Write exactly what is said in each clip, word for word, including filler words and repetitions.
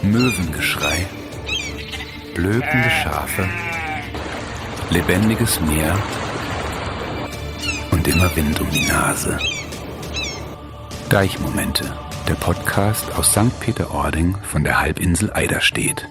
Möwengeschrei, blökende Schafe, lebendiges Meer und immer Wind um die Nase. Deichmomente, der Podcast aus Sankt Peter-Ording von der Halbinsel Eiderstedt.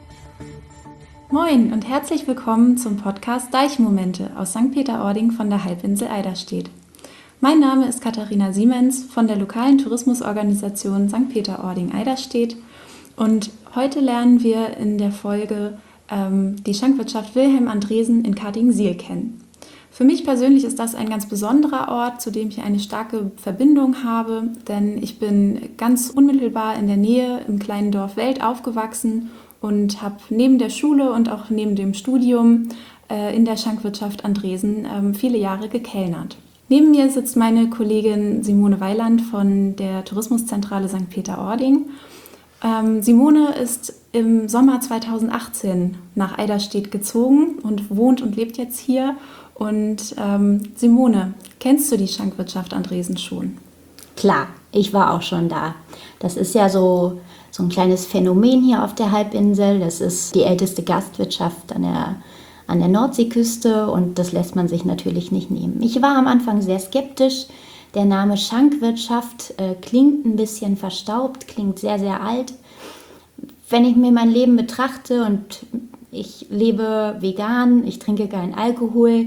Moin und herzlich willkommen zum Podcast Deichmomente aus Sankt Peter-Ording von der Halbinsel Eiderstedt. Mein Name ist Katharina Siemens von der lokalen Tourismusorganisation Sankt Peter-Ording Eiderstedt und heute lernen wir in der Folge ähm, die Schankwirtschaft Wilhelm Andresen in Kartingsiel kennen. Für mich persönlich ist das ein ganz besonderer Ort, zu dem ich eine starke Verbindung habe, denn ich bin ganz unmittelbar in der Nähe im kleinen Dorf Welt aufgewachsen und habe neben der Schule und auch neben dem Studium äh, in der Schankwirtschaft Andresen äh, viele Jahre gekellnert. Neben mir sitzt meine Kollegin Simone Weiland von der Tourismuszentrale Sankt Peter-Ording. Ähm, Simone ist im Sommer zweitausendachtzehn nach Eiderstedt gezogen und wohnt und lebt jetzt hier. Und ähm, Simone, kennst du die Schankwirtschaft Andresen schon? Klar, ich war auch schon da. Das ist ja so, so ein kleines Phänomen hier auf der Halbinsel. Das ist die älteste Gastwirtschaft an der, an der Nordseeküste und das lässt man sich natürlich nicht nehmen. Ich war am Anfang sehr skeptisch. Der Name Schankwirtschaft äh, klingt ein bisschen verstaubt, klingt sehr, sehr alt. Wenn ich mir mein Leben betrachte und ich lebe vegan, ich trinke keinen Alkohol,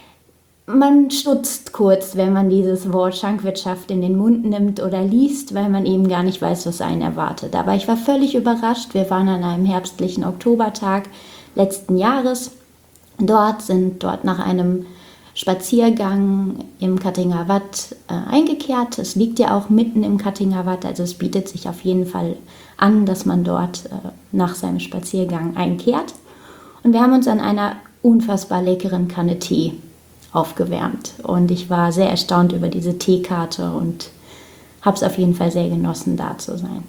man stutzt kurz, wenn man dieses Wort Schankwirtschaft in den Mund nimmt oder liest, weil man eben gar nicht weiß, was einen erwartet. Aber ich war völlig überrascht. Wir waren an einem herbstlichen Oktobertag letzten Jahres dort, sind dort nach einem Spaziergang im Kattinger Watt äh, eingekehrt. Es liegt ja auch mitten im Kattinger Watt, also es bietet sich auf jeden Fall an, dass man dort äh, nach seinem Spaziergang einkehrt. Und wir haben uns an einer unfassbar leckeren Kanne Tee aufgewärmt. Und ich war sehr erstaunt über diese Teekarte und habe es auf jeden Fall sehr genossen, da zu sein.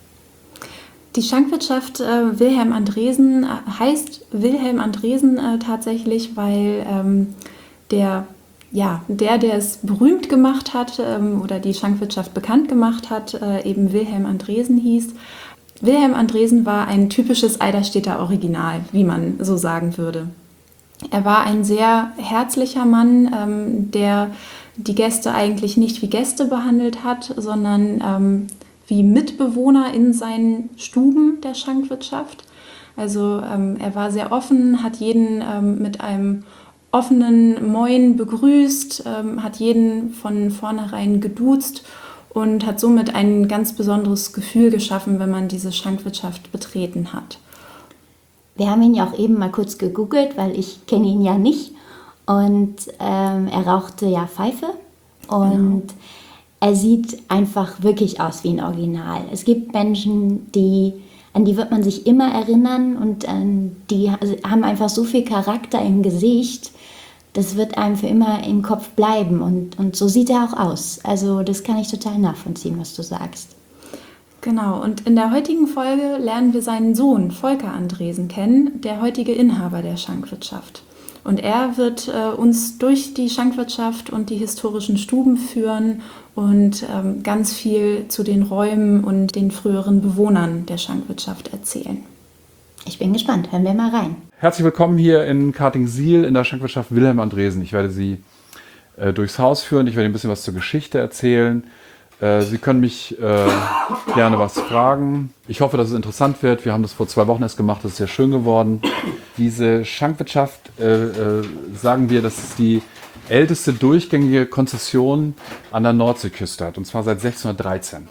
Die Schankwirtschaft äh, Wilhelm Andresen heißt Wilhelm Andresen äh, tatsächlich, weil ähm, der, ja, der, der es berühmt gemacht hat ähm, oder die Schankwirtschaft bekannt gemacht hat, äh, eben Wilhelm Andresen hieß. Wilhelm Andresen war ein typisches Eiderstedter Original, wie man so sagen würde. Er war ein sehr herzlicher Mann, ähm, der die Gäste eigentlich nicht wie Gäste behandelt hat, sondern ähm, wie Mitbewohner in seinen Stuben der Schankwirtschaft. Also ähm, er war sehr offen, hat jeden ähm, mit einem offenen Moin begrüßt, ähm, hat jeden von vornherein geduzt und hat somit ein ganz besonderes Gefühl geschaffen, wenn man diese Schankwirtschaft betreten hat. Wir haben ihn ja auch eben mal kurz gegoogelt, weil ich kenne ihn ja nicht. Und ähm, er rauchte ja Pfeife und genau. Er sieht einfach wirklich aus wie ein Original. Es gibt Menschen, die, an die wird man sich immer erinnern und ähm, die haben einfach so viel Charakter im Gesicht. Das wird einem für immer im Kopf bleiben und, und so sieht er auch aus. Also das kann ich total nachvollziehen, was du sagst. Genau, und in der heutigen Folge lernen wir seinen Sohn Volker Andresen kennen, der heutige Inhaber der Schankwirtschaft. Und er wird äh, uns durch die Schankwirtschaft und die historischen Stuben führen und ähm, ganz viel zu den Räumen und den früheren Bewohnern der Schankwirtschaft erzählen. Ich bin gespannt, hören wir mal rein. Herzlich willkommen hier in Kartingsiel in der Schankwirtschaft Wilhelm Andresen. Ich werde Sie äh, durchs Haus führen, ich werde Ihnen ein bisschen was zur Geschichte erzählen. Äh, Sie können mich äh, gerne was fragen. Ich hoffe, dass es interessant wird. Wir haben das vor zwei Wochen erst gemacht, das ist sehr schön geworden. Diese Schankwirtschaft, äh, äh, sagen wir, das ist die älteste durchgängige Konzession an der Nordseeküste hat, und zwar seit sechzehnhundertdreizehn.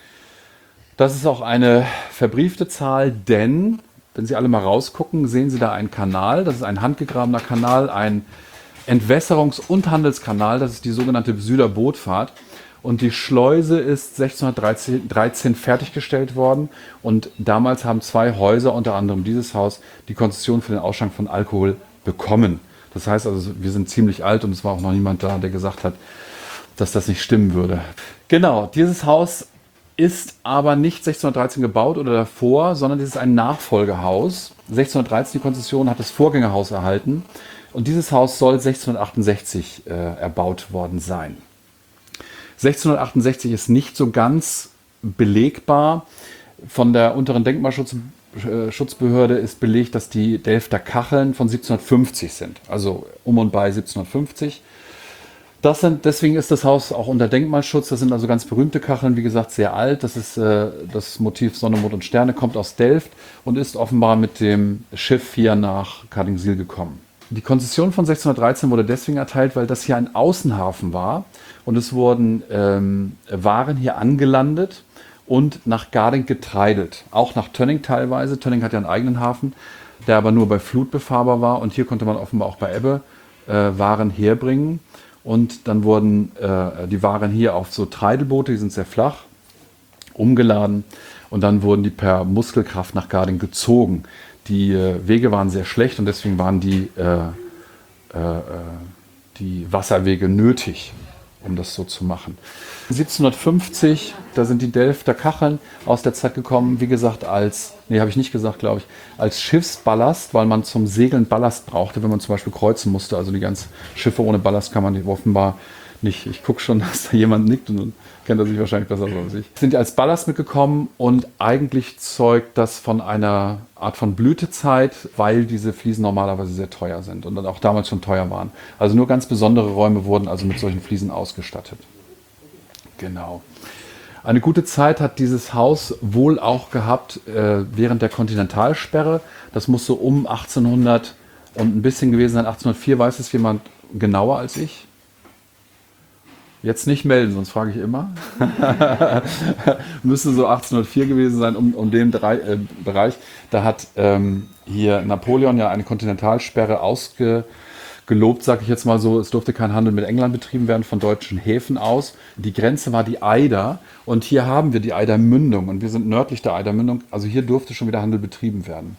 Das ist auch eine verbriefte Zahl, denn wenn Sie alle mal rausgucken, sehen Sie da einen Kanal. Das ist ein handgegrabener Kanal, ein Entwässerungs- und Handelskanal. Das ist die sogenannte Süder Bootfahrt. Und die Schleuse ist sechzehnhundertdreizehn fertiggestellt worden. Und damals haben zwei Häuser, unter anderem dieses Haus, die Konzession für den Ausschank von Alkohol bekommen. Das heißt also, wir sind ziemlich alt und es war auch noch niemand da, der gesagt hat, dass das nicht stimmen würde. Genau, dieses Haus ist aber nicht sechzehnhundertdreizehn gebaut oder davor, sondern es ist ein Nachfolgehaus. sechzehnhundertdreizehn die Konzession hat das Vorgängerhaus erhalten und dieses Haus soll sechzehnhundertachtundsechzig äh, erbaut worden sein. sechzehnhundertachtundsechzig ist nicht so ganz belegbar. Von der unteren Denkmalschutzbehörde ist belegt, dass die Delfter Kacheln von siebzehnhundertfünfzig sind, also um und bei siebzehnhundertfünfzig. Das sind, deswegen ist das Haus auch unter Denkmalschutz. Das sind also ganz berühmte Kacheln, wie gesagt, sehr alt. Das ist äh, das Motiv Sonne, Mond und Sterne, kommt aus Delft und ist offenbar mit dem Schiff hier nach Cardingsil gekommen. Die Konzession von sechzehnhundertdreizehn wurde deswegen erteilt, weil das hier ein Außenhafen war und es wurden ähm, Waren hier angelandet und nach Garding getreidelt. Auch nach Tönning teilweise. Tönning hat ja einen eigenen Hafen, der aber nur bei Flut befahrbar war und hier konnte man offenbar auch bei Ebbe äh, Waren herbringen. Und dann wurden äh, die Waren hier auf so Treidelboote, die sind sehr flach, umgeladen und dann wurden die per Muskelkraft nach Garding gezogen. Die äh, Wege waren sehr schlecht und deswegen waren die, äh, äh, die Wasserwege nötig, um das so zu machen. siebzehnhundertfünfzig, da sind die Delfter Kacheln aus der Zeit gekommen, wie gesagt, als, nee, habe ich nicht gesagt, glaube ich, als Schiffsballast, weil man zum Segeln Ballast brauchte, wenn man zum Beispiel kreuzen musste. Also die ganzen Schiffe ohne Ballast kann man die offenbar nicht. Ich gucke schon, dass da jemand nickt und dann kennt er sich wahrscheinlich besser als ich. Sind die als Ballast mitgekommen und eigentlich zeugt das von einer Art von Blütezeit, weil diese Fliesen normalerweise sehr teuer sind und dann auch damals schon teuer waren. Also nur ganz besondere Räume wurden also mit solchen Fliesen ausgestattet. Genau. Eine gute Zeit hat dieses Haus wohl auch gehabt äh, während der Kontinentalsperre. Das muss so um achtzehnhundert und ein bisschen gewesen sein. achtzehnhundertvier weiß es jemand genauer als ich. Jetzt nicht melden, sonst frage ich immer. Müsste so achtzehnhundertvier gewesen sein, um, um den drei, äh, Bereich. Da hat ähm, hier Napoleon ja eine Kontinentalsperre ausgelobt, sage ich jetzt mal so. Es durfte kein Handel mit England betrieben werden von deutschen Häfen aus. Die Grenze war die Eider und hier haben wir die Eidermündung und wir sind nördlich der Eidermündung. Also hier durfte schon wieder Handel betrieben werden.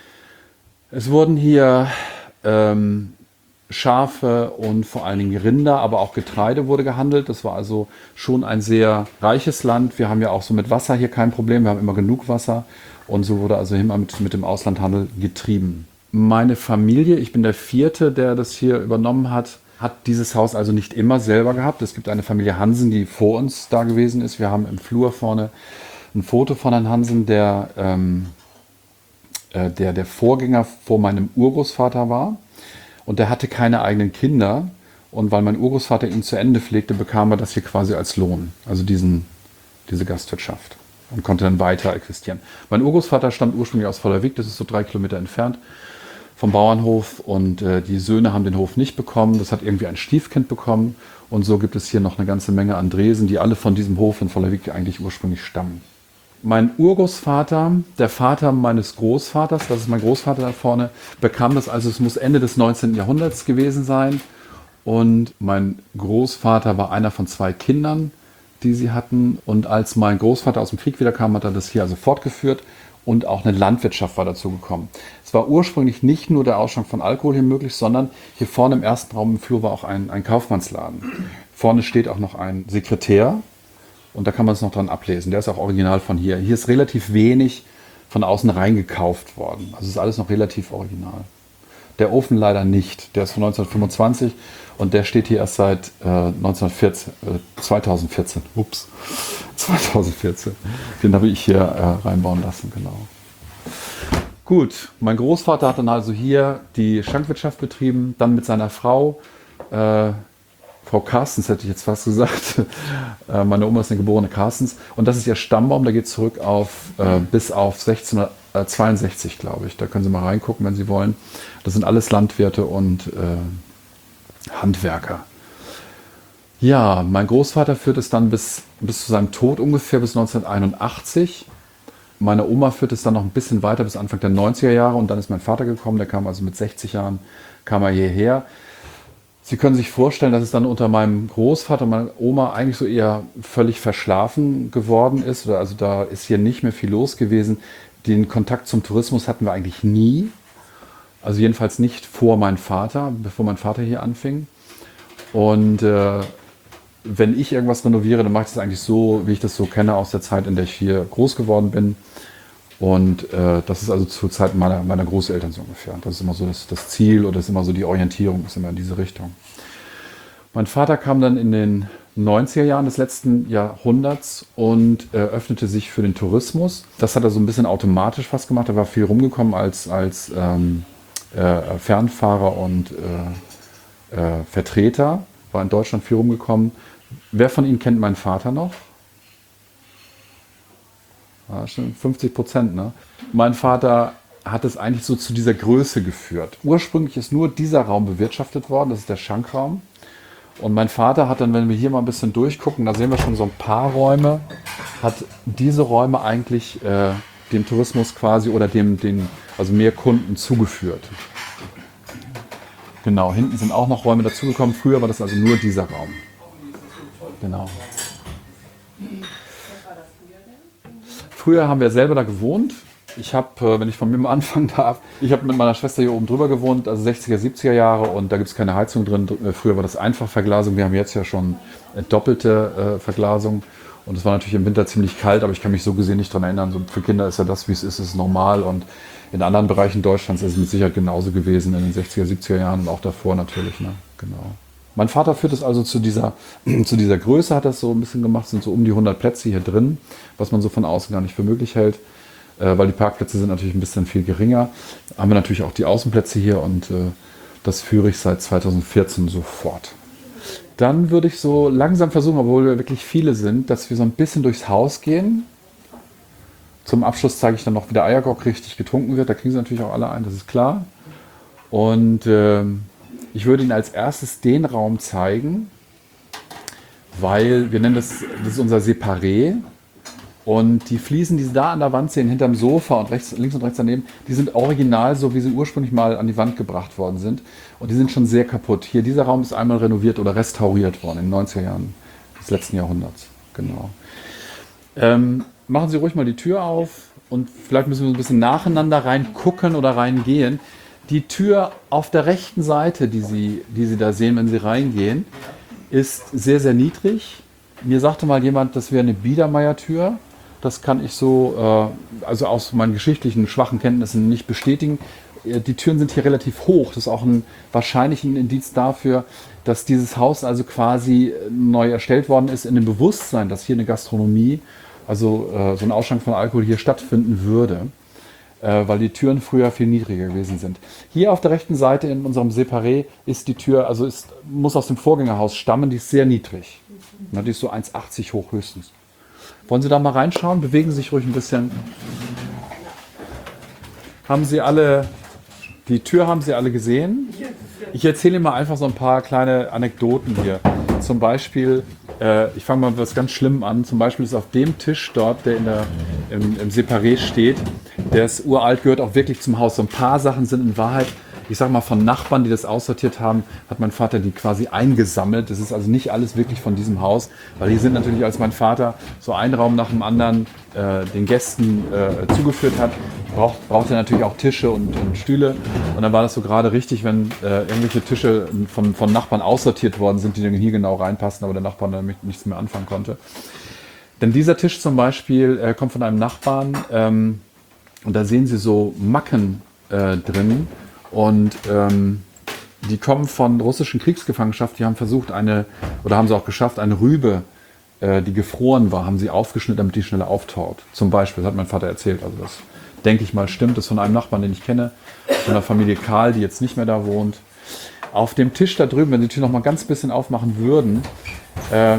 Es wurden hier ähm, Schafe und vor allen Dingen Rinder, aber auch Getreide wurde gehandelt. Das war also schon ein sehr reiches Land. Wir haben ja auch so mit Wasser hier kein Problem. Wir haben immer genug Wasser und so wurde also immer mit, mit dem Auslandhandel getrieben. Meine Familie, ich bin der Vierte, der das hier übernommen hat, hat dieses Haus also nicht immer selber gehabt. Es gibt eine Familie Hansen, die vor uns da gewesen ist. Wir haben im Flur vorne ein Foto von Herrn Hansen, der, ähm, äh, der der Vorgänger vor meinem Urgroßvater war. Und der hatte keine eigenen Kinder. Und weil mein Urgroßvater ihn zu Ende pflegte, bekam er das hier quasi als Lohn. Also diesen, diese Gastwirtschaft. Und konnte dann weiter existieren. Mein Urgroßvater stammt ursprünglich aus Vollerwick. Das ist so drei Kilometer entfernt vom Bauernhof. Und äh, die Söhne haben den Hof nicht bekommen. Das hat irgendwie ein Stiefkind bekommen. Und so gibt es hier noch eine ganze Menge Andresen, die alle von diesem Hof in Vollerwick eigentlich ursprünglich stammen. Mein Urgroßvater, der Vater meines Großvaters, das ist mein Großvater da vorne, bekam das, also es muss Ende des neunzehnten Jahrhunderts gewesen sein. Und mein Großvater war einer von zwei Kindern, die sie hatten. Und als mein Großvater aus dem Krieg wiederkam, hat er das hier also fortgeführt und auch eine Landwirtschaft war dazu gekommen. Es war ursprünglich nicht nur der Ausschank von Alkohol hier möglich, sondern hier vorne im ersten Raum im Flur war auch ein, ein Kaufmannsladen. Vorne steht auch noch ein Sekretär. Und da kann man es noch dran ablesen. Der ist auch original von hier. Hier ist relativ wenig von außen reingekauft worden. Also ist alles noch relativ original. Der Ofen leider nicht. Der ist von neunzehnhundertfünfundzwanzig und der steht hier erst seit äh, neunzehnhundertvierzehn, äh, zweitausendvierzehn. Ups, zweitausendvierzehn. Den habe ich hier äh, reinbauen lassen, genau. Gut, mein Großvater hat dann also hier die Schankwirtschaft betrieben, dann mit seiner Frau, äh, Frau Carstens hätte ich jetzt fast gesagt. Meine Oma ist eine geborene Carstens. Und das ist ihr Stammbaum, der geht zurück auf äh, bis auf sechzehnhundertzweiundsechzig, glaube ich. Da können Sie mal reingucken, wenn Sie wollen. Das sind alles Landwirte und äh, Handwerker. Ja, mein Großvater führt es dann bis, bis zu seinem Tod ungefähr, bis neunzehnhunderteinundachtzig. Meine Oma führt es dann noch ein bisschen weiter bis Anfang der neunziger Jahre. Und dann ist mein Vater gekommen, der kam also mit sechzig Jahren, kam er hierher. Sie können sich vorstellen, dass es dann unter meinem Großvater und meiner Oma eigentlich so eher völlig verschlafen geworden ist. Also da ist hier nicht mehr viel los gewesen. Den Kontakt zum Tourismus hatten wir eigentlich nie. Also jedenfalls nicht vor meinem Vater, bevor mein Vater hier anfing. Und äh, wenn ich irgendwas renoviere, dann mache ich das eigentlich so, wie ich das so kenne aus der Zeit, in der ich hier groß geworden bin. Und äh, das ist also zur Zeit meiner, meiner Großeltern so ungefähr. Das ist immer so das, das Ziel oder das ist immer so die Orientierung, ist immer in diese Richtung. Mein Vater kam dann in den neunziger Jahren des letzten Jahrhunderts und äh, öffnete sich für den Tourismus. Das hat er so ein bisschen automatisch fast gemacht. Er war viel rumgekommen als, als ähm, äh, Fernfahrer und äh, äh, Vertreter, war in Deutschland viel rumgekommen. Wer von Ihnen kennt meinen Vater noch? Ja, schon fünfzig Prozent, ne? Mein Vater hat es eigentlich so zu dieser Größe geführt. Ursprünglich ist nur dieser Raum bewirtschaftet worden, das ist der Schankraum. Und mein Vater hat dann, wenn wir hier mal ein bisschen durchgucken, da sehen wir schon so ein paar Räume, hat diese Räume eigentlich äh, dem Tourismus quasi oder dem, den, also mehr Kunden zugeführt. Genau, hinten sind auch noch Räume dazugekommen. Früher war das also nur dieser Raum. Genau. Früher haben wir selber da gewohnt. Ich habe, wenn ich von mir mal anfangen darf, ich habe mit meiner Schwester hier oben drüber gewohnt, also sechziger, siebziger Jahre, und da gibt es keine Heizung drin. Früher war das Einfachverglasung, wir haben jetzt ja schon doppelte äh, Verglasung, und es war natürlich im Winter ziemlich kalt, aber ich kann mich so gesehen nicht daran erinnern. So, für Kinder ist ja das, wie es ist, ist normal, und in anderen Bereichen Deutschlands ist es mit Sicherheit genauso gewesen, in den sechziger, siebziger Jahren und auch davor natürlich. Ne? Genau. Mein Vater führt es also zu dieser, zu dieser Größe, hat das so ein bisschen gemacht, sind so um die hundert Plätze hier drin, was man so von außen gar nicht für möglich hält. Weil die Parkplätze sind natürlich ein bisschen viel geringer. Haben wir natürlich auch die Außenplätze hier, und äh, das führe ich seit zweitausendvierzehn so fort. Dann würde ich so langsam versuchen, obwohl wir wirklich viele sind, dass wir so ein bisschen durchs Haus gehen. Zum Abschluss zeige ich dann noch, wie der Eiergock richtig getrunken wird. Da kriegen Sie natürlich auch alle ein, das ist klar. Und äh, ich würde Ihnen als erstes den Raum zeigen, weil wir nennen das, das ist unser Separé. Und die Fliesen, die Sie da an der Wand sehen, hinterm Sofa und rechts, links und rechts daneben, die sind original, so wie sie ursprünglich mal an die Wand gebracht worden sind. Und die sind schon sehr kaputt. Hier, dieser Raum ist einmal renoviert oder restauriert worden in den neunziger Jahren des letzten Jahrhunderts. Genau. Ähm, machen Sie ruhig mal die Tür auf, und vielleicht müssen wir ein bisschen nacheinander reingucken oder reingehen. Die Tür auf der rechten Seite, die Sie, die Sie da sehen, wenn Sie reingehen, ist sehr, sehr niedrig. Mir sagte mal jemand, das wäre eine Biedermeiertür. Das kann ich so, äh, also aus meinen geschichtlichen schwachen Kenntnissen nicht bestätigen. Die Türen sind hier relativ hoch. Das ist auch ein wahrscheinlich ein Indiz dafür, dass dieses Haus also quasi neu erstellt worden ist in dem Bewusstsein, dass hier eine Gastronomie, also äh, so ein Ausschank von Alkohol hier stattfinden würde, äh, weil die Türen früher viel niedriger gewesen sind. Hier auf der rechten Seite in unserem Separé ist die Tür, also ist, muss aus dem Vorgängerhaus stammen, die ist sehr niedrig. Na, die ist so eins achtzig hoch höchstens. Wollen Sie da mal reinschauen? Bewegen Sie sich ruhig ein bisschen. Haben Sie alle, die Tür haben Sie alle gesehen? Ich erzähle Ihnen mal einfach so ein paar kleine Anekdoten hier. Zum Beispiel, äh, ich fange mal mit was ganz Schlimmem an. Zum Beispiel ist auf dem Tisch dort, der in der, im, im Separé steht, der ist uralt, gehört auch wirklich zum Haus. So ein paar Sachen sind in Wahrheit, ich sag mal, von Nachbarn, die das aussortiert haben, hat mein Vater die quasi eingesammelt. Das ist also nicht alles wirklich von diesem Haus, weil hier sind natürlich, als mein Vater so einen Raum nach dem anderen äh, den Gästen äh, zugeführt hat, braucht, braucht er natürlich auch Tische und, und Stühle. Und dann war das so gerade richtig, wenn äh, irgendwelche Tische von, von Nachbarn aussortiert worden sind, die dann hier genau reinpassen, aber der Nachbar damit nichts mehr anfangen konnte. Denn dieser Tisch zum Beispiel äh, kommt von einem Nachbarn, ähm, und da sehen Sie so Macken äh, drin. Und ähm, die kommen von russischen Kriegsgefangenschaft. Die haben versucht, eine, oder haben sie auch geschafft, eine Rübe, äh, die gefroren war, haben sie aufgeschnitten, damit die schneller auftaut. Zum Beispiel, das hat mein Vater erzählt. Also das, denke ich mal, stimmt. Das ist von einem Nachbarn, den ich kenne, von der Familie Karl, die jetzt nicht mehr da wohnt. Auf dem Tisch da drüben, wenn Sie die Tür noch mal ganz bisschen aufmachen würden, äh,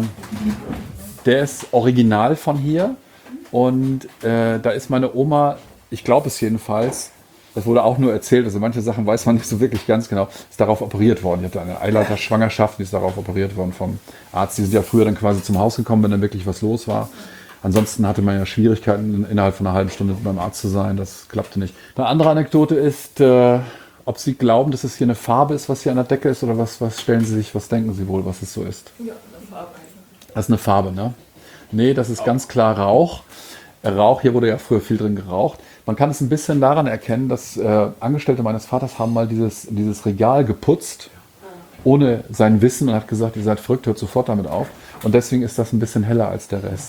der ist original von hier. Und äh, da ist meine Oma, ich glaube es jedenfalls, das wurde auch nur erzählt, also manche Sachen weiß man nicht so wirklich ganz genau, ist darauf operiert worden. Die hatte eine Eileiterschwangerschaft, die ist darauf operiert worden vom Arzt. Die sind ja früher dann quasi zum Haus gekommen, wenn dann wirklich was los war. Ansonsten hatte man ja Schwierigkeiten, innerhalb von einer halben Stunde beim Arzt zu sein. Das klappte nicht. Eine andere Anekdote ist, äh, ob Sie glauben, dass es hier eine Farbe ist, was hier an der Decke ist, oder was, was stellen Sie sich, was denken Sie wohl, was es so ist? Ja, eine Farbe. Das ist eine Farbe, ne? Nee, das ist ganz klar Rauch. Rauch, hier wurde ja früher viel drin geraucht. Man kann es ein bisschen daran erkennen, dass äh, Angestellte meines Vaters haben mal dieses, dieses Regal geputzt, ohne sein Wissen, und hat gesagt, ihr seid verrückt, hört sofort damit auf. Und deswegen ist das ein bisschen heller als der Rest.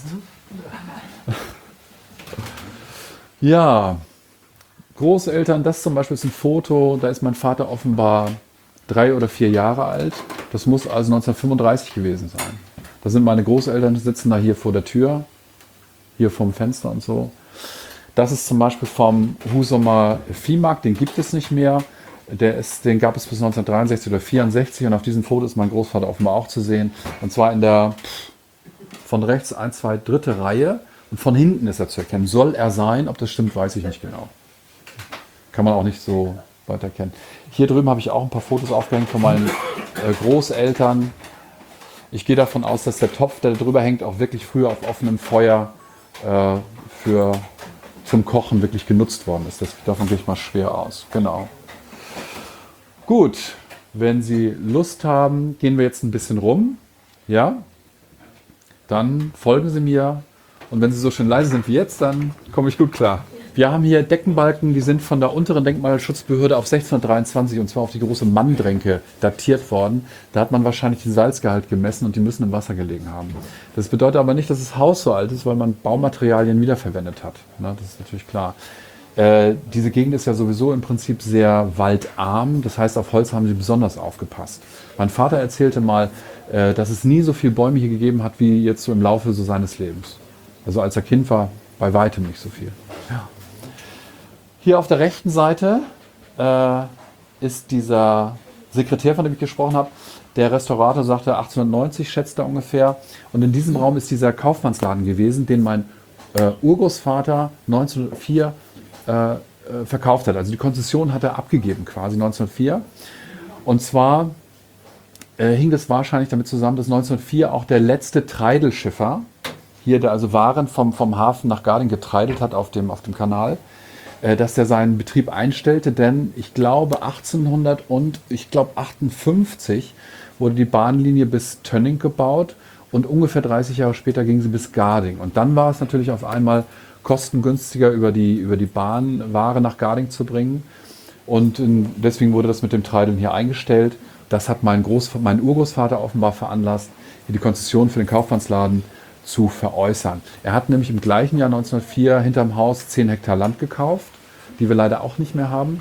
Ja, Großeltern, das zum Beispiel ist ein Foto, da ist mein Vater offenbar drei oder vier Jahre alt. Das muss also neunzehnhundertfünfunddreißig gewesen sein. Da sind meine Großeltern, sitzen da hier vor der Tür, hier vorm Fenster und so. Das ist zum Beispiel vom Husumer Viehmarkt, den gibt es nicht mehr. Der ist, den gab es bis neunzehnhundertdreiundsechzig oder vierundsechzig und auf diesem Foto ist mein Großvater offenbar auch zu sehen. Und zwar in der von rechts ein, zwei, dritte Reihe und von hinten ist er zu erkennen. Soll er sein? Ob das stimmt, weiß ich nicht genau. Kann man auch nicht so weit erkennen. Hier drüben habe ich auch ein paar Fotos aufgehängt von meinen äh, Großeltern. Ich gehe davon aus, dass der Topf, der drüber hängt, auch wirklich früher auf offenem Feuer äh, für, zum Kochen wirklich genutzt worden ist. Das, davon gehe ich mal schwer aus. Genau. Gut, wenn Sie Lust haben, gehen wir jetzt ein bisschen rum. Ja? Dann folgen Sie mir. Und wenn Sie so schön leise sind wie jetzt, dann komme ich gut klar. Wir haben hier Deckenbalken, die sind von der unteren Denkmalschutzbehörde auf sechzehnhundertdreiundzwanzig und zwar auf die große Manndränke datiert worden. Da hat man wahrscheinlich den Salzgehalt gemessen und die müssen im Wasser gelegen haben. Das bedeutet aber nicht, dass das Haus so alt ist, weil man Baumaterialien wiederverwendet hat. Ne, das ist natürlich klar. Äh, diese Gegend ist ja sowieso im Prinzip sehr waldarm. Das heißt, auf Holz haben sie besonders aufgepasst. Mein Vater erzählte mal, äh, dass es nie so viele Bäume hier gegeben hat, wie jetzt so im Laufe so seines Lebens. Also als er Kind war, bei weitem nicht so viel. Ja. Hier auf der rechten Seite äh, ist dieser Sekretär, von dem ich gesprochen habe. Der Restaurator sagte achtzehnhundertneunzig, schätzt er ungefähr. Und in diesem Raum ist dieser Kaufmannsladen gewesen, den mein äh, Urgroßvater neunzehnhundertvier äh, äh, verkauft hat. Also die Konzession hat er abgegeben quasi neunzehnhundertvier. Und zwar äh, hing das wahrscheinlich damit zusammen, dass neunzehnhundertvier auch der letzte Treidelschiffer hier, der also Waren vom, vom Hafen nach Garding getreidelt hat auf dem, auf dem Kanal, dass der seinen Betrieb einstellte, denn ich glaube achtzehnhundert und ich glaube achtundfünfzig wurde die Bahnlinie bis Tönning gebaut und ungefähr dreißig Jahre später ging sie bis Garding. Und dann war es natürlich auf einmal kostengünstiger, über die, über die Bahn Ware nach Garding zu bringen. Und deswegen wurde das mit dem Treideln hier eingestellt. Das hat mein, Groß, mein Urgroßvater offenbar veranlasst, hier die Konzession für den Kaufmannsladen zu veräußern. Er hat nämlich im gleichen Jahr neunzehnhundertvier hinterm Haus zehn Hektar Land gekauft, die wir leider auch nicht mehr haben.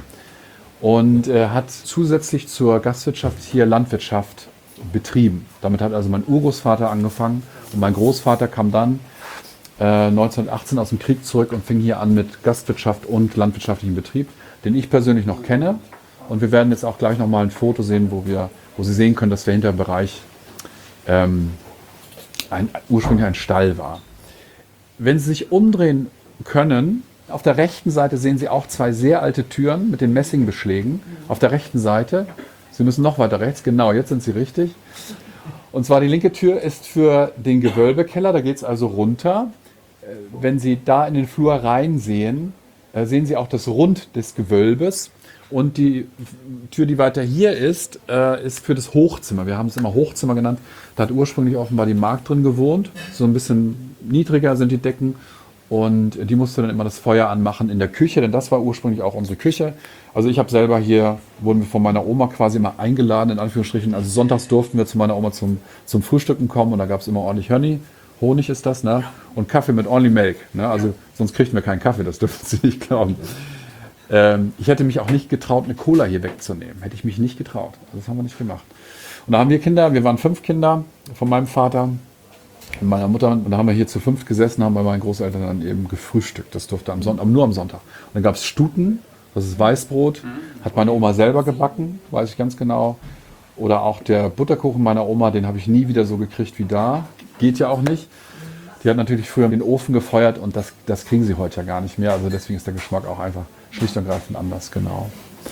Und er hat zusätzlich zur Gastwirtschaft hier Landwirtschaft betrieben. Damit hat also mein Urgroßvater angefangen und mein Großvater kam dann äh, neunzehnhundertachtzehn aus dem Krieg zurück und fing hier an mit Gastwirtschaft und landwirtschaftlichem Betrieb, den ich persönlich noch kenne. Und wir werden jetzt auch gleich nochmal ein Foto sehen, wo, wir, wo Sie sehen können, dass der Hinterbereich ähm, Ein, ursprünglich ein Stall war. Wenn Sie sich umdrehen können, auf der rechten Seite sehen Sie auch zwei sehr alte Türen mit den Messingbeschlägen. Auf der rechten Seite, Sie müssen noch weiter rechts, genau, jetzt sind Sie richtig. Und zwar die linke Tür ist für den Gewölbekeller, da geht es also runter. Wenn Sie da in den Flur reinsehen, sehen Sie auch das Rund des Gewölbes. Und die Tür, die weiter hier ist, äh, ist für das Hochzimmer. Wir haben es immer Hochzimmer genannt. Da hat ursprünglich offenbar die Magd drin gewohnt. So ein bisschen niedriger sind die Decken. Und die musste dann immer das Feuer anmachen in der Küche, denn das war ursprünglich auch unsere Küche. Also ich habe selber hier, wurden wir von meiner Oma quasi immer eingeladen, in Anführungsstrichen. Also sonntags durften wir zu meiner Oma zum, zum Frühstücken kommen und da gab es immer ordentlich Honey. Honig ist das, ne? Und Kaffee mit only milk. Ne? Also sonst kriegten wir keinen Kaffee, das dürfen Sie nicht glauben. Ich hätte mich auch nicht getraut, eine Cola hier wegzunehmen. Hätte ich mich nicht getraut. Das haben wir nicht gemacht. Und da haben wir Kinder, wir waren fünf Kinder von meinem Vater und meiner Mutter. Und da haben wir hier zu fünf gesessen, haben bei meinen Großeltern dann eben gefrühstückt. Das durfte am Sonntag, nur am Sonntag. Und dann gab es Stuten, das ist Weißbrot. Hat meine Oma selber gebacken, weiß ich ganz genau. Oder auch der Butterkuchen meiner Oma, den habe ich nie wieder so gekriegt wie da. Geht ja auch nicht. Die hat natürlich früher den Ofen gefeuert und das, das kriegen sie heute ja gar nicht mehr. Also deswegen ist der Geschmack auch einfach schlicht und ergreifend anders, genau.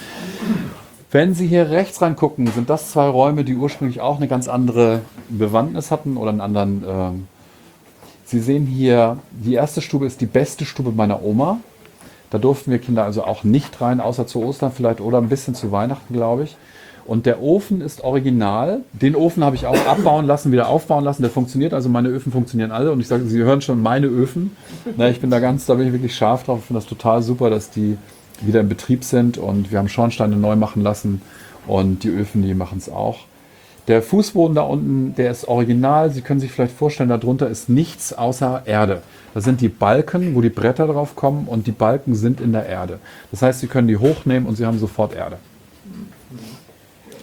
Wenn Sie hier rechts reingucken, sind das zwei Räume, die ursprünglich auch eine ganz andere Bewandtnis hatten oder einen anderen. Äh Sie sehen hier, die erste Stube ist die beste Stube meiner Oma. Da durften wir Kinder also auch nicht rein, außer zu Ostern vielleicht oder ein bisschen zu Weihnachten, glaube ich. Und der Ofen ist original. Den Ofen habe ich auch abbauen lassen, wieder aufbauen lassen. Der funktioniert, also meine Öfen funktionieren alle. Und ich sage, Sie hören schon meine Öfen. Na, ich bin da ganz, da bin ich wirklich scharf drauf. Ich finde das total super, dass die wieder in Betrieb sind. Und wir haben Schornsteine neu machen lassen. Und die Öfen, die machen es auch. Der Fußboden da unten, der ist original. Sie können sich vielleicht vorstellen, darunter ist nichts außer Erde. Das sind die Balken, wo die Bretter drauf kommen. Und die Balken sind in der Erde. Das heißt, Sie können die hochnehmen und Sie haben sofort Erde.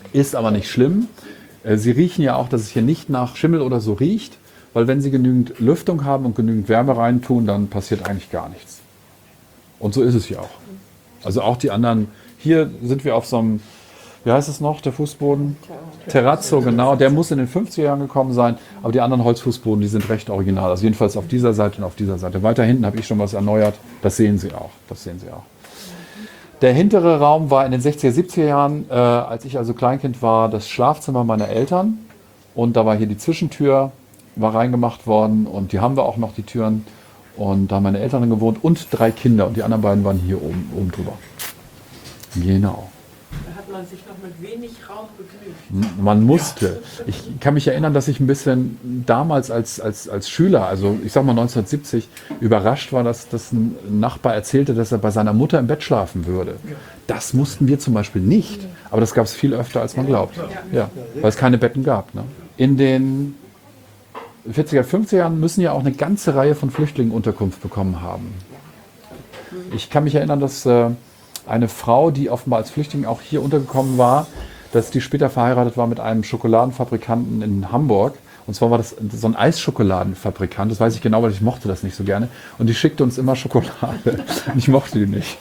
Ist aber nicht schlimm. Äh, Sie riechen ja auch, dass es hier nicht nach Schimmel oder so riecht, weil wenn Sie genügend Lüftung haben und genügend Wärme reintun, dann passiert eigentlich gar nichts. Und so ist es hier auch. Also auch die anderen, hier sind wir auf so einem, wie heißt es noch, der Fußboden? Terrazzo, genau. Der muss in den fünfziger Jahren gekommen sein, aber die anderen Holzfußboden, die sind recht original. Also jedenfalls auf dieser Seite und auf dieser Seite. Weiter hinten habe ich schon was erneuert. Das sehen Sie auch. Das sehen Sie auch. Der hintere Raum war in den sechziger, siebziger Jahren, äh, als ich also Kleinkind war, das Schlafzimmer meiner Eltern. Und da war hier die Zwischentür, war reingemacht worden und die haben wir auch noch, die Türen. Und da haben meine Eltern drin gewohnt und drei Kinder und die anderen beiden waren hier oben, oben drüber. Genau. Da hat man sich noch mit wenig Raum begnügt. Man musste. Ich kann mich erinnern, dass ich ein bisschen damals als, als, als Schüler, also ich sag mal neunzehnhundertsiebzig, überrascht war, dass, dass ein Nachbar erzählte, dass er bei seiner Mutter im Bett schlafen würde. Das mussten wir zum Beispiel nicht, aber das gab es viel öfter, als man glaubt. Ja, weil es keine Betten gab. Ne? In den vierziger, fünfziger Jahren müssen ja auch eine ganze Reihe von Flüchtlingen Unterkunft bekommen haben. Ich kann mich erinnern, dass äh, eine Frau, die offenbar als Flüchtling auch hier untergekommen war, dass die später verheiratet war mit einem Schokoladenfabrikanten in Hamburg. Und zwar war das so ein Eisschokoladenfabrikant, das weiß ich genau, weil ich mochte das nicht so gerne. Und die schickte uns immer Schokolade. Und ich mochte die nicht.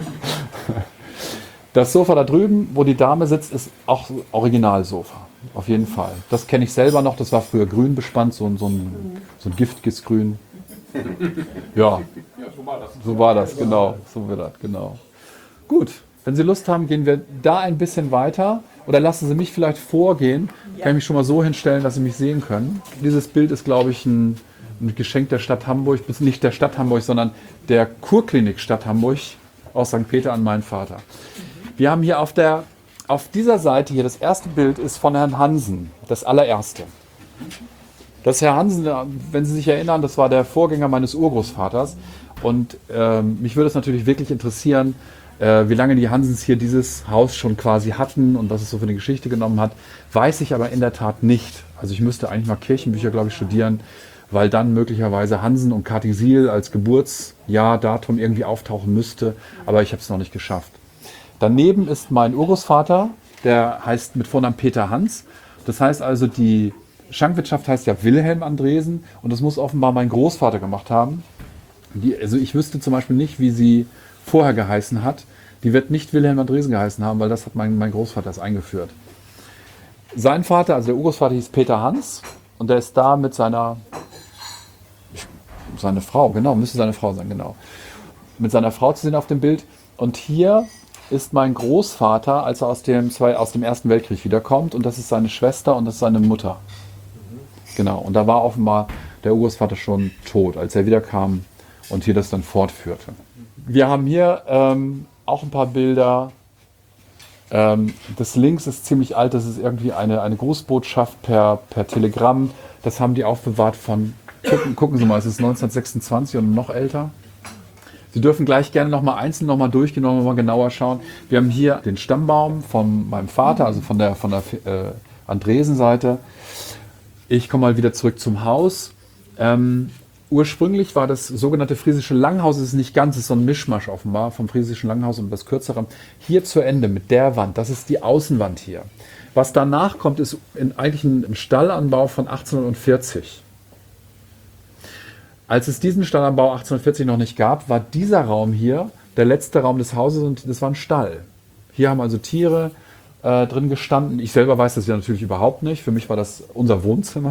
Das Sofa da drüben, wo die Dame sitzt, ist auch Originalsofa. Auf jeden Fall. Das kenne ich selber noch, das war früher grün bespannt, so ein, so ein, so ein giftiges Grün. Ja, so war das, genau. So war das, genau. Gut, wenn Sie Lust haben, gehen wir da ein bisschen weiter. Oder lassen Sie mich vielleicht vorgehen. Kann ich mich schon mal so hinstellen, dass Sie mich sehen können. Dieses Bild ist, glaube ich, ein, ein Geschenk der Stadt Hamburg. Nicht der Stadt Hamburg, sondern der Kurklinik Stadt Hamburg aus Sankt Peter an meinen Vater. Wir haben hier auf, der, auf dieser Seite hier, das erste Bild ist von Herrn Hansen, das allererste. Das Herr Hansen, wenn Sie sich erinnern, das war der Vorgänger meines Urgroßvaters. Und ähm, mich würde es natürlich wirklich interessieren, wie lange die Hansens hier dieses Haus schon quasi hatten und was es so für eine Geschichte genommen hat, weiß ich aber in der Tat nicht. Also ich müsste eigentlich mal Kirchenbücher, glaube ich, studieren, weil dann möglicherweise Hansen und Katigsil als Geburtsjahr, Datum irgendwie auftauchen müsste, aber ich habe es noch nicht geschafft. Daneben ist mein Urgroßvater, der heißt mit Vornamen Peter Hans. Das heißt also, die Schankwirtschaft heißt ja Wilhelm Andresen und das muss offenbar mein Großvater gemacht haben. Die, also ich wüsste zum Beispiel nicht, wie sie vorher geheißen hat. Die wird nicht Wilhelm Andresen geheißen haben, weil das hat mein, mein Großvater erst eingeführt. Sein Vater, also der Urgroßvater, hieß Peter Hans und der ist da mit seiner seine Frau, genau, müsste seine Frau sein, genau. Mit seiner Frau zu sehen auf dem Bild. Und hier ist mein Großvater, als er aus dem, zwei, aus dem Ersten Weltkrieg wiederkommt und das ist seine Schwester und das ist seine Mutter. Genau, und da war offenbar der Urgroßvater schon tot, als er wiederkam und hier das dann fortführte. Wir haben hier ähm, auch ein paar Bilder. Ähm, das links ist ziemlich alt, das ist irgendwie eine, eine Grußbotschaft per, per Telegramm. Das haben die aufbewahrt von, gucken, gucken Sie mal, es ist neunzehnhundertsechsundzwanzig und noch älter. Sie dürfen gleich gerne nochmal einzeln nochmal durchgehen, nochmal genauer schauen. Wir haben hier den Stammbaum von meinem Vater, also von der, von der äh, Andresen-Seite. Ich komme mal wieder zurück zum Haus. Ähm, Ursprünglich war das sogenannte Friesische Langhaus, es ist nicht ganz, es ist so ein Mischmasch offenbar vom Friesischen Langhaus und das Kürzere. Hier zu Ende mit der Wand, das ist die Außenwand hier. Was danach kommt, ist in, eigentlich ein Stallanbau von achtzehnhundertvierzig. Als es diesen Stallanbau achtzehnhundertvierzig noch nicht gab, war dieser Raum hier der letzte Raum des Hauses und das war ein Stall. Hier haben also Tiere äh, drin gestanden. Ich selber weiß das ja natürlich überhaupt nicht. Für mich war das unser Wohnzimmer.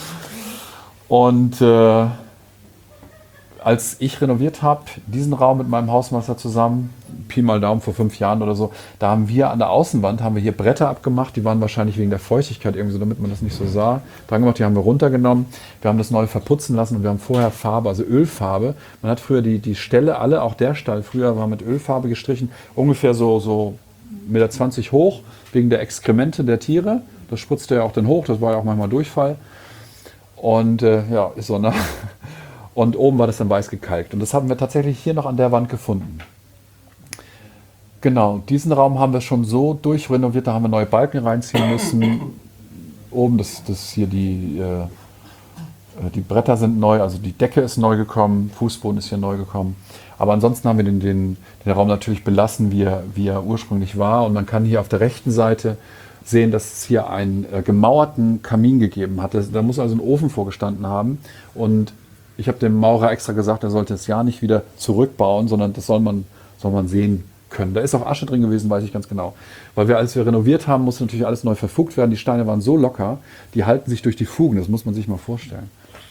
Und äh, als ich renoviert habe, diesen Raum mit meinem Hausmeister zusammen, Pi mal Daumen vor fünf Jahren oder so, da haben wir an der Außenwand, haben wir hier Bretter abgemacht, die waren wahrscheinlich wegen der Feuchtigkeit irgendwie so, damit man das nicht so sah, dran gemacht, die haben wir runtergenommen, wir haben das neu verputzen lassen und wir haben vorher Farbe, also Ölfarbe. Man hat früher die, die Ställe alle, auch der Stall früher war mit Ölfarbe gestrichen, ungefähr so, so eins Komma zwanzig Meter hoch, wegen der Exkremente der Tiere. Das spritzte ja auch dann hoch, das war ja auch manchmal Durchfall. Und äh, ja, ist so, ne? Und oben war das dann weiß gekalkt. Und das haben wir tatsächlich hier noch an der Wand gefunden. Genau, diesen Raum haben wir schon so durchrenoviert, da haben wir neue Balken reinziehen müssen. Oben, das, das hier die, äh, die Bretter sind neu, also die Decke ist neu gekommen, Fußboden ist hier neu gekommen. Aber ansonsten haben wir den, den, den Raum natürlich belassen, wie er, wie er ursprünglich war. Und man kann hier auf der rechten Seite sehen, dass es hier einen äh, gemauerten Kamin gegeben hat. Das, da muss also ein Ofen vorgestanden haben. Und ich habe dem Maurer extra gesagt, er sollte es ja nicht wieder zurückbauen, sondern das soll man, soll man sehen können. Da ist auch Asche drin gewesen, weiß ich ganz genau. Weil wir, als wir renoviert haben, musste natürlich alles neu verfugt werden. Die Steine waren so locker, die halten sich durch die Fugen. Das muss man sich mal vorstellen.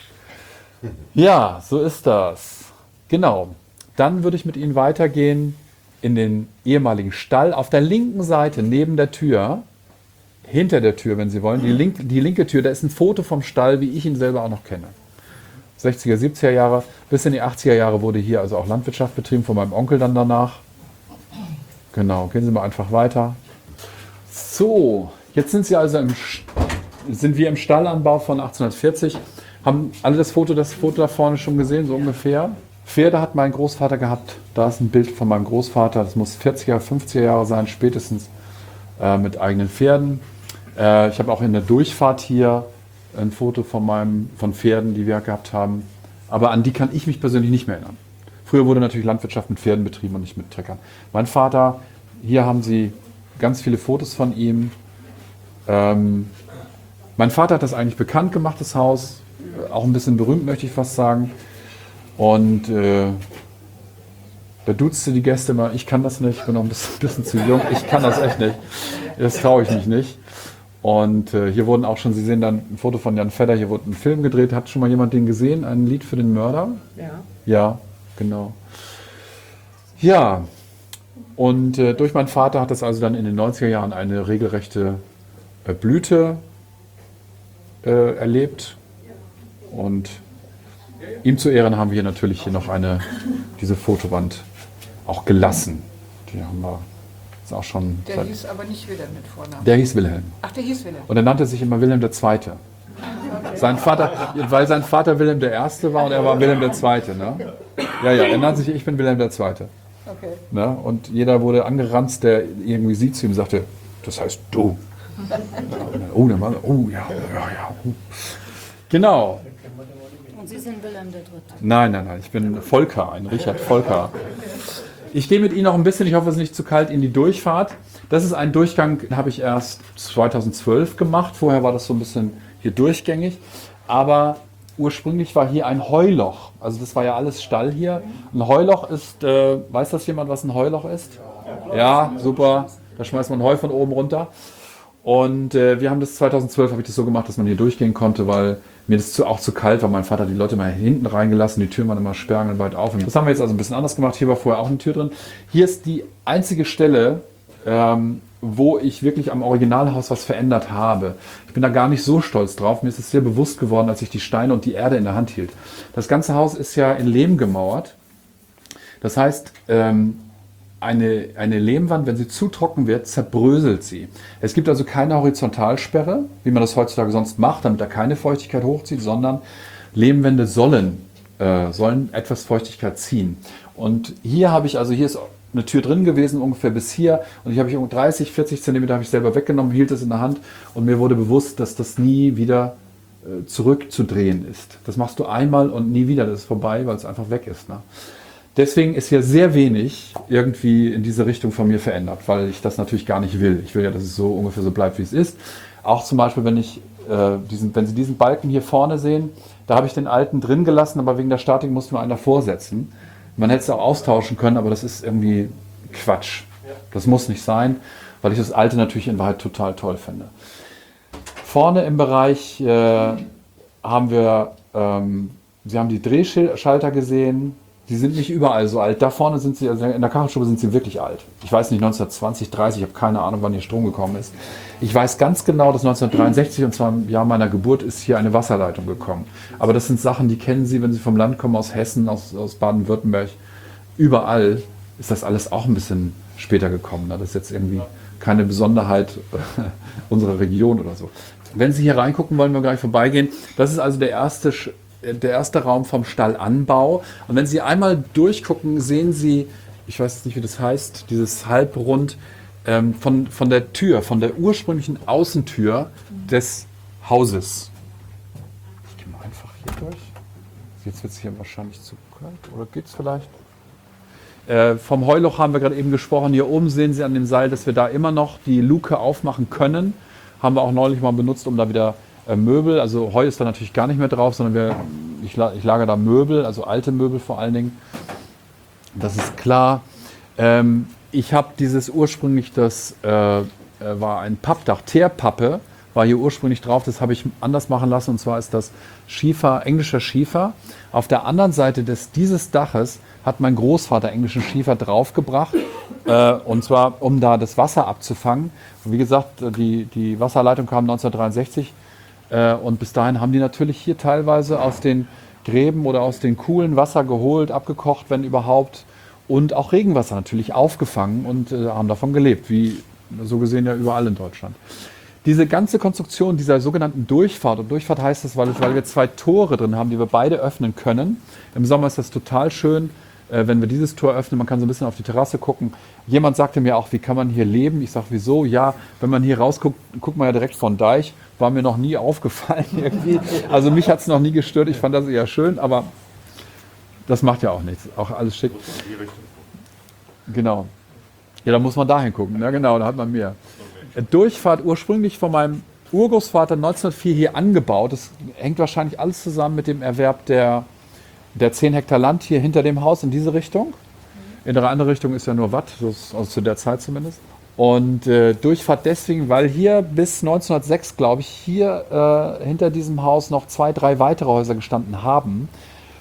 Ja, so ist das. Genau. Dann würde ich mit Ihnen weitergehen in den ehemaligen Stall. Auf der linken Seite, neben der Tür, hinter der Tür, wenn Sie wollen, die, link, die linke Tür, da ist ein Foto vom Stall, wie ich ihn selber auch noch kenne. sechziger, siebziger Jahre, bis in die achtziger Jahre wurde hier also auch Landwirtschaft betrieben, von meinem Onkel dann danach. Genau, gehen Sie mal einfach weiter. So, jetzt sind Sie also im, sind wir im Stallanbau von achtzehnhundertvierzig. Haben alle das Foto, das Foto da vorne schon gesehen, so ungefähr? Pferde hat mein Großvater gehabt. Da ist ein Bild von meinem Großvater. Das muss vierziger, fünfziger Jahre sein, spätestens äh, mit eigenen Pferden. Äh, ich habe auch in der Durchfahrt hier ein Foto von, meinem, von Pferden, die wir gehabt haben. Aber an die kann ich mich persönlich nicht mehr erinnern. Früher wurde natürlich Landwirtschaft mit Pferden betrieben und nicht mit Treckern. Mein Vater, hier haben Sie ganz viele Fotos von ihm. Ähm, mein Vater hat das eigentlich bekannt gemacht, das Haus. Auch ein bisschen berühmt, möchte ich fast sagen. Und äh, da duzte die Gäste immer, ich kann das nicht, ich bin noch ein bisschen, bisschen zu jung, ich kann das echt nicht. Das traue ich mich nicht. Und äh, hier wurden auch schon, Sie sehen dann ein Foto von Jan Fedder, hier wurde ein Film gedreht. Hat schon mal jemand den gesehen? Ein Lied für den Mörder? Ja. Ja, genau. Ja, und äh, durch meinen Vater hat das also dann in den neunziger Jahren eine regelrechte äh, Blüte äh, erlebt. Und ihm zu Ehren haben wir hier natürlich hier noch eine, diese Fotowand auch gelassen. Die haben wir jetzt auch schon. Der seit, hieß aber nicht Wilhelm mit Vornamen. der hieß Wilhelm. Ach, der hieß Wilhelm. Und er nannte sich immer Wilhelm der Zweite. Sein Vater, weil sein Vater Wilhelm der Erste war und er war Wilhelm der Zweite. Ne? Ja, ja, er nannte sich, ich bin Wilhelm der Zweite. Okay. Ne? Und jeder wurde angeranzt, der irgendwie sie zu ihm sagte, das heißt du. Oh, der Mann, oh ja, ja, ja. Oh. Genau. Und Sie sind Wilhelm der Dritte. Nein, nein, nein, ich bin Volker, ein Richard Volker. Ich gehe mit Ihnen noch ein bisschen, ich hoffe, es ist nicht zu kalt, in die Durchfahrt. Das ist ein Durchgang, den habe ich erst zweitausendzwölf gemacht. Vorher war das so ein bisschen hier durchgängig. Aber ursprünglich war hier ein Heuloch. Also das war ja alles Stall hier. Ein Heuloch ist, äh, weiß das jemand, was ein Heuloch ist? Ja, super. Da schmeißt man Heu von oben runter. Und äh, wir haben das zweitausendzwölf, habe ich das so gemacht, dass man hier durchgehen konnte, weil mir das zu, auch zu kalt war. Mein Vater hat die Leute mal hinten reingelassen, die Türen waren immer sperrangelweit auf. Und das haben wir jetzt also ein bisschen anders gemacht. Hier war vorher auch eine Tür drin. Hier ist die einzige Stelle, ähm, wo ich wirklich am Originalhaus was verändert habe. Ich bin da gar nicht so stolz drauf. Mir ist es sehr bewusst geworden, als ich die Steine und die Erde in der Hand hielt. Das ganze Haus ist ja in Lehm gemauert. Das heißt, ähm, Eine, eine Lehmwand, wenn sie zu trocken wird, zerbröselt sie. Es gibt also keine Horizontalsperre, wie man das heutzutage sonst macht, damit da keine Feuchtigkeit hochzieht, sondern Lehmwände sollen, äh, sollen etwas Feuchtigkeit ziehen. Und hier habe ich, also hier ist eine Tür drin gewesen, ungefähr bis hier, und ich habe ich dreißig, vierzig Zentimeter habe ich selber weggenommen, hielt es in der Hand und mir wurde bewusst, dass das nie wieder äh, zurückzudrehen ist. Das machst du einmal und nie wieder, das ist vorbei, weil es einfach weg ist. Ne? Deswegen ist hier sehr wenig irgendwie in diese Richtung von mir verändert, weil ich das natürlich gar nicht will. Ich will ja, dass es so ungefähr so bleibt, wie es ist. Auch zum Beispiel, wenn, ich, äh, diesen, wenn Sie diesen Balken hier vorne sehen, da habe ich den alten drin gelassen, aber wegen der Statik mussten wir einen davor setzen. Man hätte es auch austauschen können, aber das ist irgendwie Quatsch. Das muss nicht sein, weil ich das alte natürlich in Wahrheit total toll finde. Vorne im Bereich äh, haben wir, ähm, Sie haben die Drehschalter gesehen. Die sind nicht überall so alt. Da vorne sind sie, also in der Kachelstube sind sie wirklich alt. Ich weiß nicht, neunzehnhundertzwanzig, dreißig, ich habe keine Ahnung, wann hier Strom gekommen ist. Ich weiß ganz genau, dass neunzehnhundertdreiundsechzig, und zwar im Jahr meiner Geburt, ist hier eine Wasserleitung gekommen. Aber das sind Sachen, die kennen Sie, wenn Sie vom Land kommen, aus Hessen, aus, aus Baden-Württemberg. Überall ist das alles auch ein bisschen später gekommen. Das ist jetzt irgendwie keine Besonderheit unserer Region oder so. Wenn Sie hier reingucken, wollen wir gleich vorbeigehen. Das ist also der erste der erste Raum vom Stallanbau. Und wenn Sie einmal durchgucken, sehen Sie, ich weiß jetzt nicht, wie das heißt, dieses Halbrund ähm, von, von der Tür, von der ursprünglichen Außentür des Hauses. Ich gehe mal einfach hier durch. Jetzt wird es hier wahrscheinlich zu kalt. Oder geht es vielleicht? Äh, vom Heuloch haben wir gerade eben gesprochen. Hier oben sehen Sie an dem Seil, dass wir da immer noch die Luke aufmachen können. Haben wir auch neulich mal benutzt, um da wieder äh, Möbel, also Heu ist da natürlich gar nicht mehr drauf, sondern wir, ich, ich lagere da Möbel, also alte Möbel vor allen Dingen. Das ist klar. Ähm, ich habe dieses ursprünglich, das äh, war ein Pappdach, Teerpappe, war hier ursprünglich drauf, das habe ich anders machen lassen, und zwar ist das Schiefer, englischer Schiefer. Auf der anderen Seite des, dieses Daches hat mein Großvater englischen Schiefer draufgebracht, äh, und zwar um da das Wasser abzufangen. Und wie gesagt, die, die Wasserleitung kam neunzehnhundertdreiundsechzig, äh, und bis dahin haben die natürlich hier teilweise aus den Gräben oder aus den Kuhlen Wasser geholt, abgekocht, wenn überhaupt, und auch Regenwasser natürlich aufgefangen und äh, haben davon gelebt, wie so gesehen ja überall in Deutschland. Diese ganze Konstruktion dieser sogenannten Durchfahrt, und Durchfahrt heißt es, weil, weil wir zwei Tore drin haben, die wir beide öffnen können. Im Sommer ist das total schön, äh, wenn wir dieses Tor öffnen, man kann so ein bisschen auf die Terrasse gucken. Jemand sagte mir auch, wie kann man hier leben? Ich sage, wieso? Ja, wenn man hier rausguckt, guckt man ja direkt von Deich. War mir noch nie aufgefallen irgendwie. Also mich hat es noch nie gestört, ich fand das eher schön, aber das macht ja auch nichts. Auch alles schick. Genau. Ja, da muss man dahin gucken. Ja, genau, da hat man mehr. Durchfahrt ursprünglich von meinem Urgroßvater neunzehnhundertvier hier angebaut. Das hängt wahrscheinlich alles zusammen mit dem Erwerb der, der zehn Hektar Land hier hinter dem Haus in diese Richtung. In der andere Richtung ist ja nur Watt, so ist, also zu der Zeit zumindest. Und äh, Durchfahrt deswegen, weil hier bis neunzehnhundertsechs, glaube ich, hier äh, hinter diesem Haus noch zwei, drei weitere Häuser gestanden haben.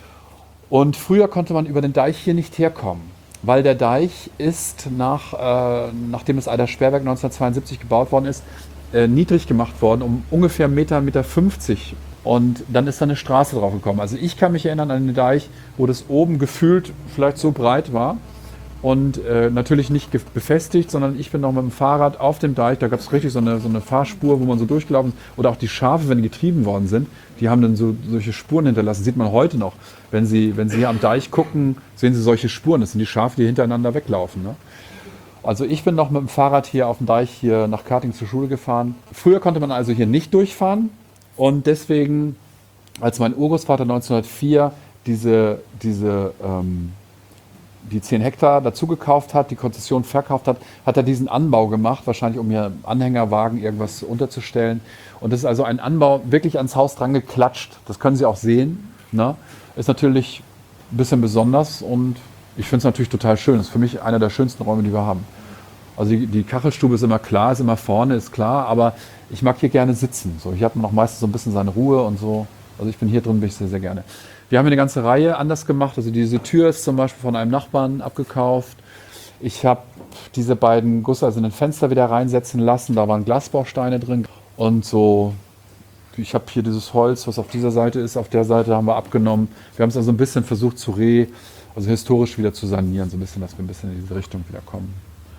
Und früher konnte man über den Deich hier nicht herkommen, weil der Deich ist, nach, äh, nachdem das Eider-Sperrwerk neunzehnhundertzweiundsiebzig gebaut worden ist, äh, niedrig gemacht worden, um ungefähr einen Meter, einen Meter fünfzig. Und dann ist da eine Straße drauf gekommen. Also ich kann mich erinnern an den Deich, wo das oben gefühlt vielleicht so breit war. Und äh, natürlich nicht befestigt, sondern ich bin noch mit dem Fahrrad auf dem Deich, da gab es richtig so eine, so eine Fahrspur, wo man so durchgelaufen ist. Oder auch die Schafe, wenn die getrieben worden sind, die haben dann so solche Spuren hinterlassen. Sieht man heute noch. Wenn Sie, wenn Sie hier am Deich gucken, sehen Sie solche Spuren. Das sind die Schafe, die hintereinander weglaufen. Ne? Also ich bin noch mit dem Fahrrad hier auf dem Deich hier nach Karting zur Schule gefahren. Früher konnte man also hier nicht durchfahren. Und deswegen, als mein Urgroßvater neunzehnhundertvier diese, diese ähm, die zehn Hektar dazu gekauft hat, die Konzession verkauft hat, hat er diesen Anbau gemacht, wahrscheinlich um hier Anhängerwagen irgendwas unterzustellen. Und das ist also ein Anbau wirklich ans Haus dran geklatscht. Das können Sie auch sehen. Ne? Ist natürlich ein bisschen besonders und ich finde es natürlich total schön. Das ist für mich einer der schönsten Räume, die wir haben. Also die, die Kachelstube ist immer klar, ist immer vorne, ist klar, aber ich mag hier gerne sitzen. So, hier hat man auch meistens so ein bisschen seine Ruhe und so. Also ich bin hier drin, bin ich sehr, sehr gerne. Wir haben hier eine ganze Reihe anders gemacht. Also diese Tür ist zum Beispiel von einem Nachbarn abgekauft. Ich habe diese beiden gusseeisernen Fenster wieder reinsetzen lassen. Da waren Glasbausteine drin. Und so, ich habe hier dieses Holz, was auf dieser Seite ist, auf der Seite haben wir abgenommen. Wir haben es also ein bisschen versucht zu re, also historisch wieder zu sanieren, so ein bisschen, dass wir ein bisschen in diese Richtung wieder kommen.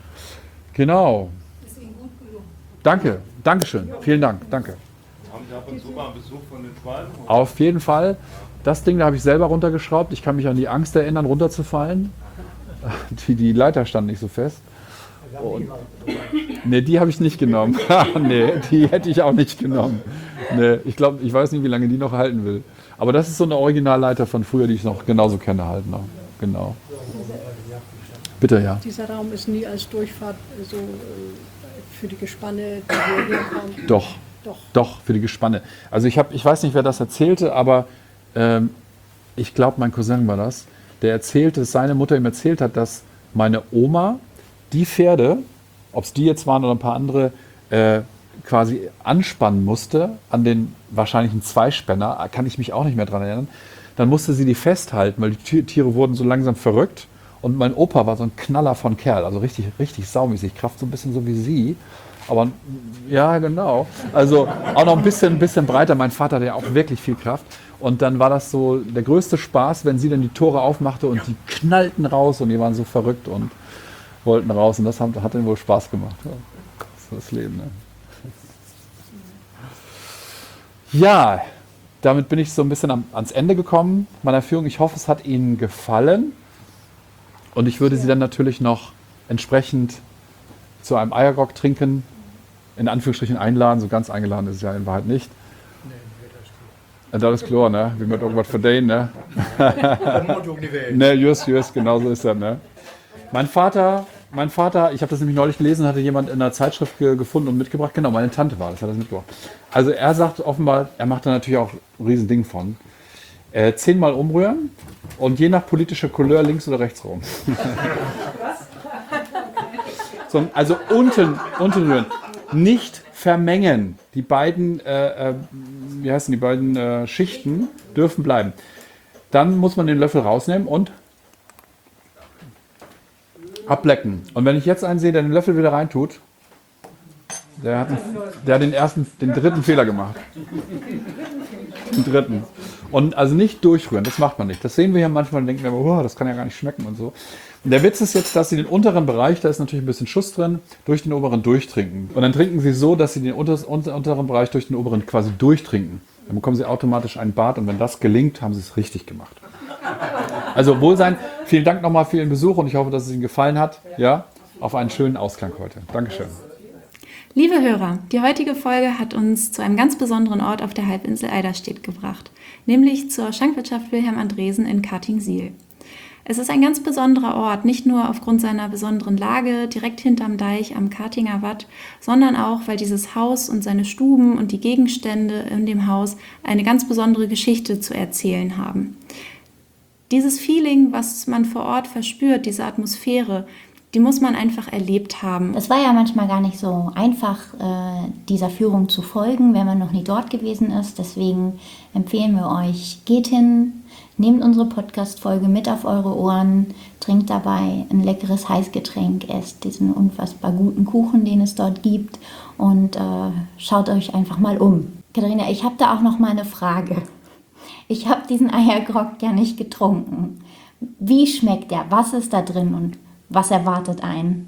Genau. Ist Ihnen gut gelungen. Danke, Dankeschön. Vielen Dank, danke. Haben Sie ab und zu mal einen Besuch von den Schwalben? Auf jeden Fall. Das Ding, da habe ich selber runtergeschraubt. Ich kann mich an die Angst erinnern, runterzufallen. Die, die Leiter stand nicht so fest. Und, nee, die habe ich nicht genommen. Nee, die hätte ich auch nicht genommen. Nee, ich glaube, ich weiß nicht, wie lange die noch halten will. Aber das ist so eine Originalleiter von früher, die ich noch genauso kenne halt noch. Genau. Bitte, ja. Dieser Raum ist nie als Durchfahrt so äh, für die Gespanne, die hierher kommen. Doch. Doch. Doch, für die Gespanne. Also ich habe, ich weiß nicht, wer das erzählte, aber ähm, ich glaube, mein Cousin war das, der erzählte, dass seine Mutter ihm erzählt hat, dass meine Oma die Pferde, ob es die jetzt waren oder ein paar andere, äh, quasi anspannen musste an den wahrscheinlichen Zweispänner, kann ich mich auch nicht mehr dran erinnern. Dann musste sie die festhalten, weil die Tiere wurden so langsam verrückt. Und mein Opa war so ein Knaller von Kerl, also richtig, richtig saumäßig, Kraft so ein bisschen so wie sie. Aber ja, genau. Also auch noch ein bisschen, ein bisschen breiter. Mein Vater hatte ja auch wirklich viel Kraft. Und dann war das so der größte Spaß, wenn sie dann die Tore aufmachte und die knallten raus und die waren so verrückt und wollten raus. Und das hat, hat ihnen wohl Spaß gemacht. Ja, das ist das Leben. Ne? Ja, damit bin ich so ein bisschen am, ans Ende gekommen meiner Führung. Ich hoffe, es hat Ihnen gefallen. Und ich würde Sie dann natürlich noch entsprechend zu einem Eiergrog trinken, in Anführungsstrichen einladen, so ganz eingeladen ist es ja in Wahrheit nicht. Nee, das ist klar, ne? Wie man irgendwas verdienen, ne? Ne, just, just, genau so ist das, ne? Mein Vater, mein Vater, ich habe das nämlich neulich gelesen, hatte jemand in einer Zeitschrift ge- gefunden und mitgebracht. Genau, meine Tante war das, hat das mitgebracht. Also er sagt offenbar, er macht da natürlich auch ein Riesending von. Äh, zehnmal umrühren und je nach politischer Couleur links oder rechts rum. So, also unten, unten rühren. Nicht vermengen. Die beiden, äh, äh, wie heißen die beiden äh, Schichten dürfen bleiben. Dann muss man den Löffel rausnehmen und ablecken. Und wenn ich jetzt einen sehe, der den Löffel wieder reintut, der hat, einen, der hat den ersten, den dritten Fehler gemacht. Den dritten. Und also nicht durchrühren, das macht man nicht. Das sehen wir ja manchmal und denken wir, oh, das kann ja gar nicht schmecken und so. Und der Witz ist jetzt, dass Sie den unteren Bereich, da ist natürlich ein bisschen Schuss drin, durch den oberen durchtrinken. Und dann trinken Sie so, dass Sie den unter, unter, unteren Bereich durch den oberen quasi durchtrinken. Dann bekommen Sie automatisch einen Bart und wenn das gelingt, haben Sie es richtig gemacht. Also Wohlsein, vielen Dank nochmal für Ihren Besuch und ich hoffe, dass es Ihnen gefallen hat. Ja, auf einen schönen Ausklang heute. Dankeschön. Liebe Hörer, die heutige Folge hat uns zu einem ganz besonderen Ort auf der Halbinsel Eiderstedt gebracht, nämlich zur Schankwirtschaft Wilhelm Andresen in Kartingsiel. Es ist ein ganz besonderer Ort, nicht nur aufgrund seiner besonderen Lage direkt hinterm Deich am Kartinger Watt, sondern auch, weil dieses Haus und seine Stuben und die Gegenstände in dem Haus eine ganz besondere Geschichte zu erzählen haben. Dieses Feeling, was man vor Ort verspürt, diese Atmosphäre, die muss man einfach erlebt haben. Es war ja manchmal gar nicht so einfach, äh, dieser Führung zu folgen, wenn man noch nie dort gewesen ist. Deswegen empfehlen wir euch, geht hin, nehmt unsere Podcast-Folge mit auf eure Ohren, trinkt dabei ein leckeres Heißgetränk, esst diesen unfassbar guten Kuchen, den es dort gibt und äh, schaut euch einfach mal um. Katharina, ich habe da auch noch mal eine Frage. Ich habe diesen Eiergrog ja nicht getrunken. Wie schmeckt der? Was ist da drin und was erwartet einen?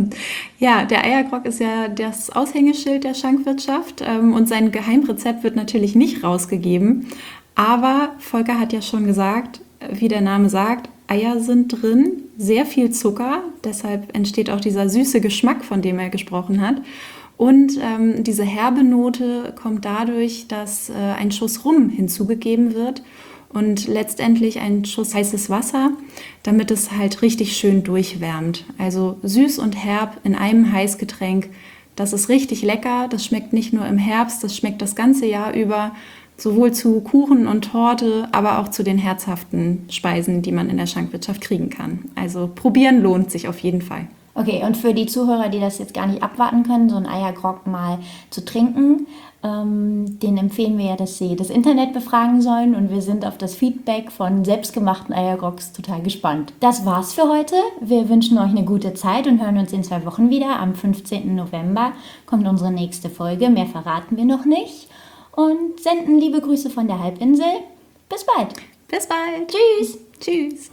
Ja, der Eiergrog ist ja das Aushängeschild der Schankwirtschaft ähm, und sein Geheimrezept wird natürlich nicht rausgegeben. Aber Volker hat ja schon gesagt, wie der Name sagt, Eier sind drin, sehr viel Zucker, deshalb entsteht auch dieser süße Geschmack, von dem er gesprochen hat. Und ähm, diese herbe Note kommt dadurch, dass äh, ein Schuss Rum hinzugegeben wird und letztendlich ein Schuss heißes Wasser, damit es halt richtig schön durchwärmt. Also süß und herb in einem Heißgetränk, das ist richtig lecker. Das schmeckt nicht nur im Herbst, das schmeckt das ganze Jahr über, sowohl zu Kuchen und Torte, aber auch zu den herzhaften Speisen, die man in der Schankwirtschaft kriegen kann. Also probieren lohnt sich auf jeden Fall. Okay, und für die Zuhörer, die das jetzt gar nicht abwarten können, so einen Eiergrog mal zu trinken, ähm, denen empfehlen wir ja, dass sie das Internet befragen sollen und wir sind auf das Feedback von selbstgemachten Eiergrogs total gespannt. Das war's für heute. Wir wünschen euch eine gute Zeit und hören uns in zwei Wochen wieder. Am fünfzehnten November kommt unsere nächste Folge. Mehr verraten wir noch nicht. Und senden liebe Grüße von der Halbinsel. Bis bald. Bis bald. Tschüss. Tschüss.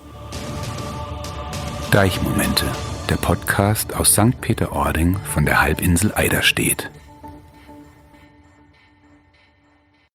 Deichmomente, der Podcast aus Sankt Peter-Ording von der Halbinsel Eiderstedt.